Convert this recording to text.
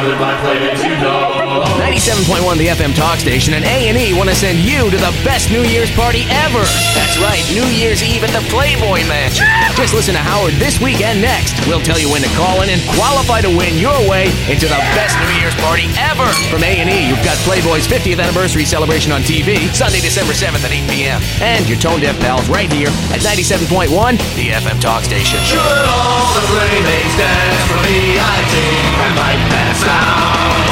surrounded by playmates you know. 97.1 The FM Talk Station and A&E want to send you to the best New Year's party ever. That's right, New Year's Eve at the Playboy Mansion. Just listen to Howard this week and next. We'll tell you when to call in and qualify to win your way into the best New Year's party ever. From A&E, you've got Playboy's 50th anniversary celebration on TV, Sunday, December 7th at 8 p.m. And your Tone Deaf pals right here at 97.1 The FM Talk Station. Should all the playmates dance for me, I think I might pass out.